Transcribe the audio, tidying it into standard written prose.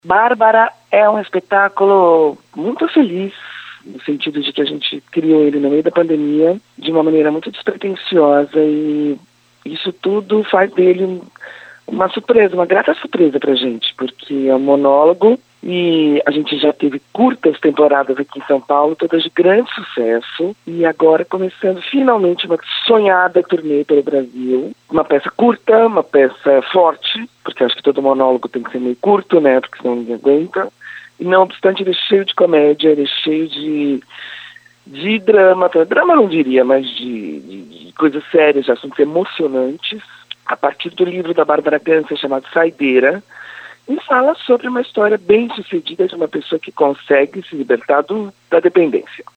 Bárbara é um espetáculo muito feliz, no sentido de que a gente criou ele no meio da pandemia, de uma maneira muito despretensiosa, e isso tudo faz dele uma surpresa, uma grata surpresa pra gente, porque é um monólogo e a gente já teve curtas temporadas aqui em São Paulo, todas de grande sucesso, e agora começando finalmente uma sonhada turnê pelo Brasil. Uma peça curta, uma peça forte, porque acho que todo monólogo tem que ser meio curto, né, porque senão ninguém aguenta. E não obstante, ele é cheio de comédia, ele é cheio de drama, drama não diria, mas de coisas sérias, de assuntos emocionantes, a partir do livro da Bárbara Gança chamado Saideira, e fala sobre uma história bem sucedida de uma pessoa que consegue se libertar da dependência.